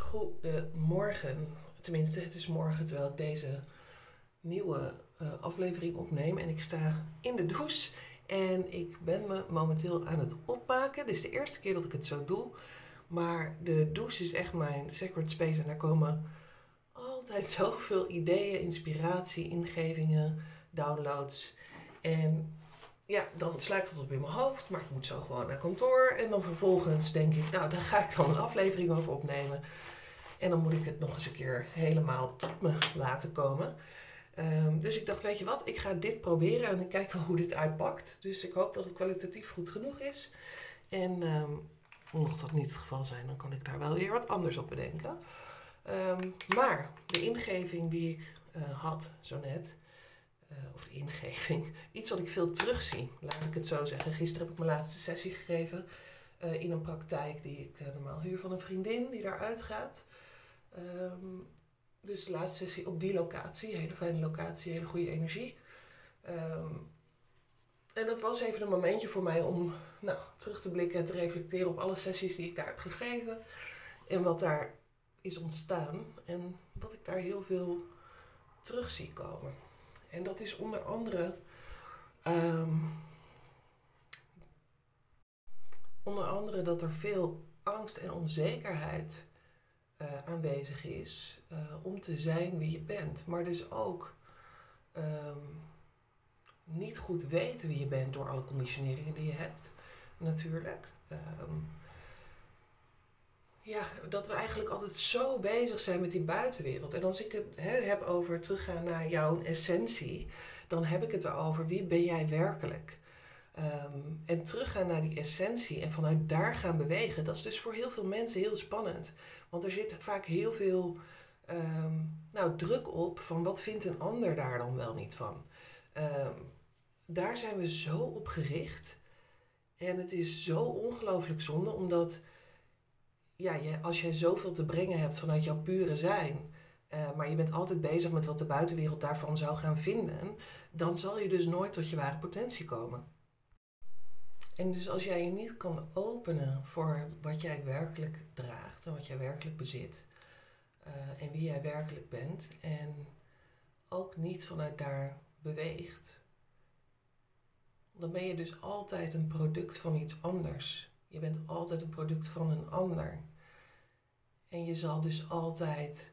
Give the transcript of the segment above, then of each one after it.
Goedemorgen. Tenminste, het is morgen terwijl ik deze nieuwe aflevering opneem. En ik sta in de douche. En ik ben me momenteel aan het opmaken. Dit is de eerste keer dat ik het zo doe. Maar de douche is echt mijn sacred space. En daar komen altijd zoveel ideeën, inspiratie, ingevingen, downloads. En ja, dan sluit het op in mijn hoofd. Maar ik moet zo gewoon naar kantoor. En dan vervolgens denk ik, nou, daar ga ik dan een aflevering over opnemen. En dan moet ik het nog eens een keer helemaal tot me laten komen. Dus ik dacht, weet je wat, ik ga dit proberen en ik kijk wel hoe dit uitpakt. Dus ik hoop dat het kwalitatief goed genoeg is. En mocht dat niet het geval zijn, dan kan ik daar wel weer wat anders op bedenken. Maar de ingeving die ik had zo net, of de ingeving, iets wat ik veel terugzie, laat ik het zo zeggen. Gisteren heb ik mijn laatste sessie gegeven in een praktijk die ik normaal huur van een vriendin die daaruit gaat. Dus de laatste sessie op die locatie, hele fijne locatie, hele goede energie. En dat was even een momentje voor mij om terug te blikken en te reflecteren op alle sessies die ik daar heb gegeven. En wat daar is ontstaan en wat ik daar heel veel terug zie komen. En dat is onder andere dat er veel angst en onzekerheid aanwezig is om te zijn wie je bent. Maar dus ook niet goed weten wie je bent door alle conditioneringen die je hebt, natuurlijk. Dat we eigenlijk altijd zo bezig zijn met die buitenwereld. En als ik het heb over teruggaan naar jouw essentie, dan heb ik het erover wie ben jij werkelijk. En teruggaan naar die essentie en vanuit daar gaan bewegen, dat is dus voor heel veel mensen heel spannend. Want er zit vaak heel veel druk op van wat vindt een ander daar dan wel niet van. Daar zijn we zo op gericht. En het is zo ongelooflijk zonde, omdat als jij zoveel te brengen hebt vanuit jouw pure zijn, maar je bent altijd bezig met wat de buitenwereld daarvan zou gaan vinden, dan zal je dus nooit tot je ware potentie komen. En dus als jij je niet kan openen voor wat jij werkelijk draagt en wat jij werkelijk bezit en wie jij werkelijk bent en ook niet vanuit daar beweegt, dan ben je dus altijd een product van iets anders. Je bent altijd een product van een ander. En je zal dus altijd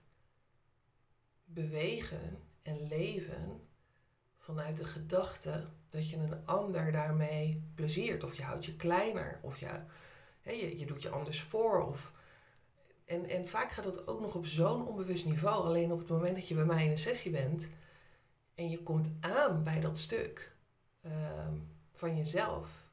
bewegen en leven vanuit de gedachte dat je een ander daarmee pleziert. Of je houdt je kleiner. Of je doet je anders voor. En vaak gaat dat ook nog op zo'n onbewust niveau. Alleen op het moment dat je bij mij in een sessie bent en je komt aan bij dat stuk van jezelf,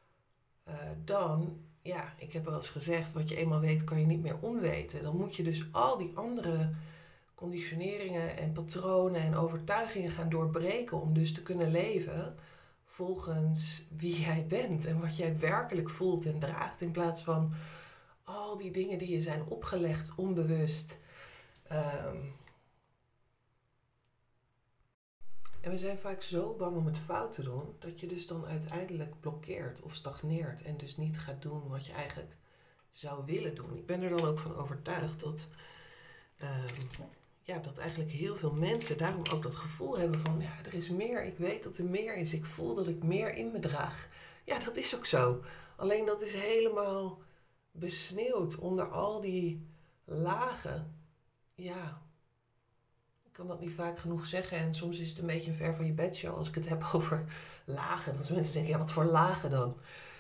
dan, ik heb wel eens gezegd, wat je eenmaal weet kan je niet meer onweten. Dan moet je dus al die andere conditioneringen en patronen en overtuigingen gaan doorbreken om dus te kunnen leven volgens wie jij bent en wat jij werkelijk voelt en draagt, in plaats van al die dingen die je zijn opgelegd onbewust. En we zijn vaak zo bang om het fout te doen, dat je dus dan uiteindelijk blokkeert of stagneert en dus niet gaat doen wat je eigenlijk zou willen doen. Ik ben er dan ook van overtuigd dat dat eigenlijk heel veel mensen daarom ook dat gevoel hebben van, er is meer, ik weet dat er meer is, ik voel dat ik meer in me draag. Ja, dat is ook zo. Alleen dat is helemaal besneeuwd onder al die lagen. Ja, ik kan dat niet vaak genoeg zeggen en soms is het een beetje een ver van je bedshow als ik het heb over lagen. Dat mensen denken, wat voor lagen dan?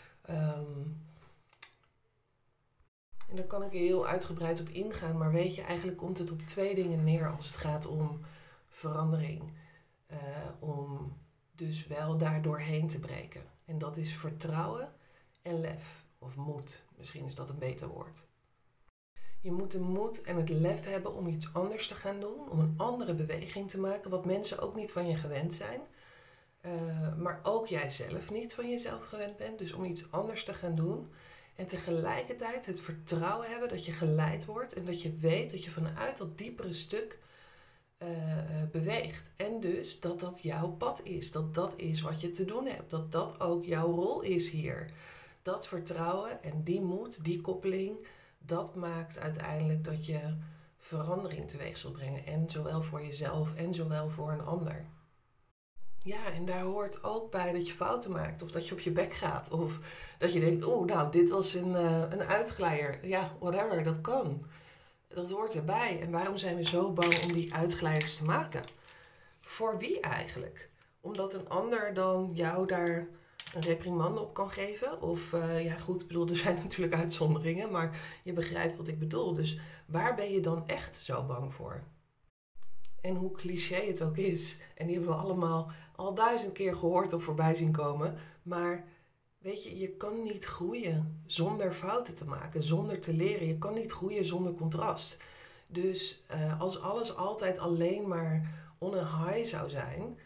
En daar kan ik er heel uitgebreid op ingaan, maar weet je, eigenlijk komt het op 2 dingen neer als het gaat om verandering. Om dus wel daar doorheen te breken. En dat is vertrouwen en lef, of moed. Misschien is dat een beter woord. Je moet de moed en het lef hebben om iets anders te gaan doen, om een andere beweging te maken, wat mensen ook niet van je gewend zijn. Maar ook jij zelf niet van jezelf gewend bent, dus om iets anders te gaan doen. En tegelijkertijd het vertrouwen hebben dat je geleid wordt en dat je weet dat je vanuit dat diepere stuk beweegt. En dus dat dat jouw pad is, dat dat is wat je te doen hebt, dat dat ook jouw rol is hier. Dat vertrouwen en die moed, die koppeling, dat maakt uiteindelijk dat je verandering teweeg zult brengen. En zowel voor jezelf en zowel voor een ander. Ja, en daar hoort ook bij dat je fouten maakt. Of dat je op je bek gaat. Of dat je denkt, dit was een uitglijer. Ja, whatever, dat kan. Dat hoort erbij. En waarom zijn we zo bang om die uitglijders te maken? Voor wie eigenlijk? Omdat een ander dan jou daar een reprimande op kan geven? Of, ik bedoel, er zijn natuurlijk uitzonderingen, maar je begrijpt wat ik bedoel. Dus waar ben je dan echt zo bang voor? En hoe cliché het ook is, en die hebben we allemaal al 1000 keer gehoord of voorbij zien komen, maar weet je, je kan niet groeien zonder fouten te maken, zonder te leren. Je kan niet groeien zonder contrast. Dus als alles altijd alleen maar on a high zou zijn,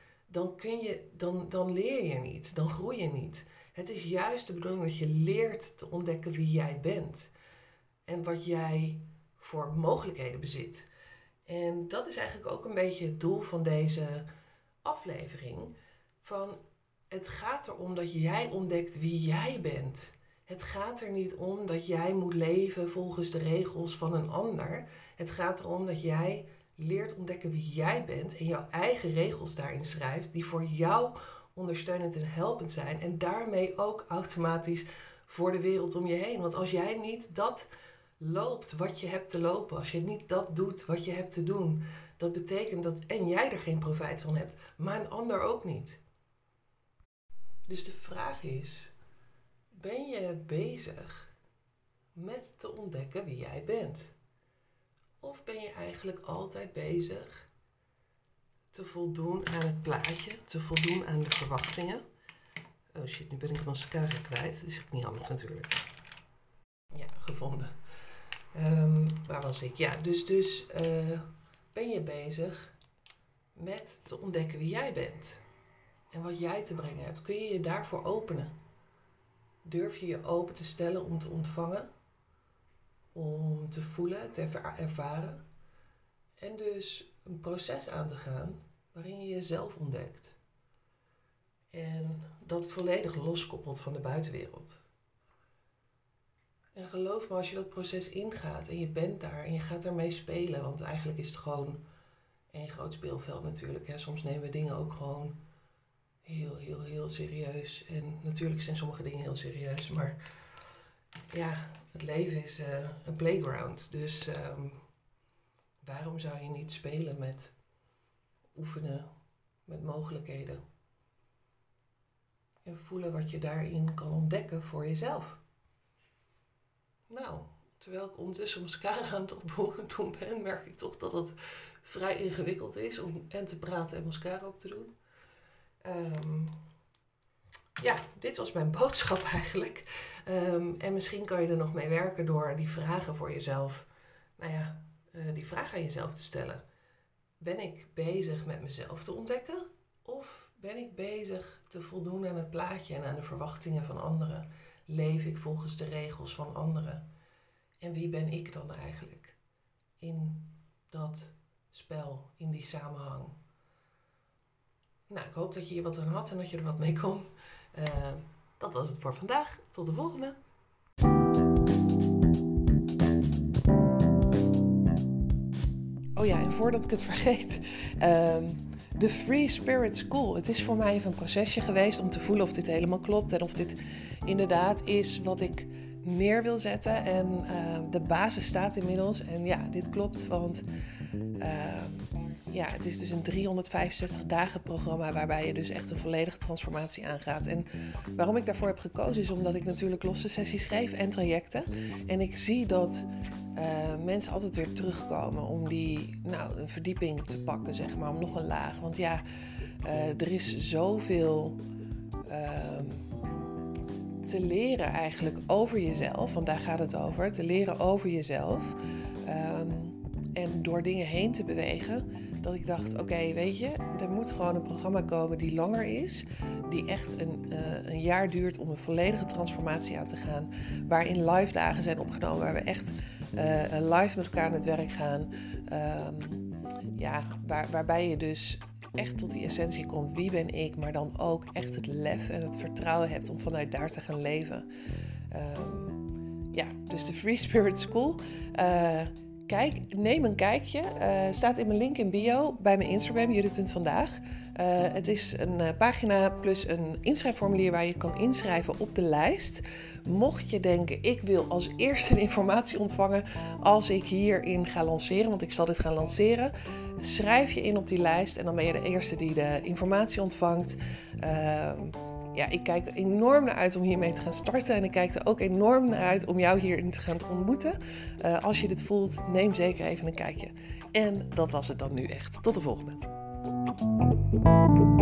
dan leer je niet, dan groei je niet. Het is juist de bedoeling dat je leert te ontdekken wie jij bent en wat jij voor mogelijkheden bezit. En dat is eigenlijk ook een beetje het doel van deze aflevering. Het gaat erom dat jij ontdekt wie jij bent. Het gaat er niet om dat jij moet leven volgens de regels van een ander. Het gaat erom dat jij leert ontdekken wie jij bent en jouw eigen regels daarin schrijft die voor jou ondersteunend en helpend zijn. En daarmee ook automatisch voor de wereld om je heen. Want als jij niet dat loopt wat je hebt te lopen, als je niet dat doet wat je hebt te doen, dat betekent dat en jij er geen profijt van hebt, maar een ander ook niet. Dus de vraag is, ben je bezig met te ontdekken wie jij bent? Of ben je eigenlijk altijd bezig te voldoen aan het plaatje, te voldoen aan de verwachtingen? Oh shit, nu ben ik mijn mascara kwijt. Dat is ook niet handig natuurlijk. Ja, gevonden. Waar was ik? Ja, dus ben je bezig met te ontdekken wie jij bent. En wat jij te brengen hebt. Kun je je daarvoor openen? Durf je je open te stellen om te ontvangen? Om te voelen, te ervaren. En dus een proces aan te gaan waarin je jezelf ontdekt. En dat volledig loskoppelt van de buitenwereld. En geloof me, als je dat proces ingaat en je bent daar en je gaat daarmee spelen. Want eigenlijk is het gewoon één groot speelveld natuurlijk. Hè. Soms nemen we dingen ook gewoon heel serieus. En natuurlijk zijn sommige dingen heel serieus. Maar ja, het leven is een playground. Dus waarom zou je niet spelen met oefenen, met mogelijkheden? En voelen wat je daarin kan ontdekken voor jezelf. Nou, terwijl ik ondertussen mascara aan het doen ben, merk ik toch dat het vrij ingewikkeld is om en te praten en mascara op te doen. Dit was mijn boodschap eigenlijk. En misschien kan je er nog mee werken door die vragen voor jezelf, die vraag aan jezelf te stellen. Ben ik bezig met mezelf te ontdekken? Of ben ik bezig te voldoen aan het plaatje en aan de verwachtingen van anderen? Leef ik volgens de regels van anderen? En wie ben ik dan eigenlijk in dat spel, in die samenhang? Nou, ik hoop dat je hier wat aan had en dat je er wat mee kon. Dat was het voor vandaag. Tot de volgende. Oh ja, en voordat ik het vergeet, de Free Spirit School. Het is voor mij even een procesje geweest om te voelen of dit helemaal klopt en of dit inderdaad is wat ik neer wil zetten. En de basis staat inmiddels. En ja, dit klopt, want het is dus een 365 dagen programma waarbij je dus echt een volledige transformatie aangaat. En waarom ik daarvoor heb gekozen is omdat ik natuurlijk losse sessies geef en trajecten. En ik zie dat mensen altijd weer terugkomen om een verdieping te pakken, zeg maar, om nog een laag. Want ja, er is zoveel te leren eigenlijk over jezelf, want daar gaat het over, te leren over jezelf. En door dingen heen te bewegen, dat ik dacht, oké, weet je, er moet gewoon een programma komen die langer is, die echt een jaar duurt om een volledige transformatie aan te gaan, waarin live dagen zijn opgenomen, waar we echt live met elkaar aan het werk gaan, waarbij je dus echt tot die essentie komt, wie ben ik, maar dan ook echt het lef en het vertrouwen hebt om vanuit daar te gaan leven. Dus de Free Spirit School. Neem een kijkje. Staat in mijn link in bio bij mijn Instagram, Judith.vandaag. Het is een pagina plus een inschrijfformulier waar je kan inschrijven op de lijst. Mocht je denken, ik wil als eerste informatie ontvangen als ik hierin ga lanceren, want ik zal dit gaan lanceren. Schrijf je in op die lijst en dan ben je de eerste die de informatie ontvangt. Ik kijk er enorm naar uit om hiermee te gaan starten. En ik kijk er ook enorm naar uit om jou hierin te gaan ontmoeten. Als je dit voelt, neem zeker even een kijkje. En dat was het dan nu echt. Tot de volgende.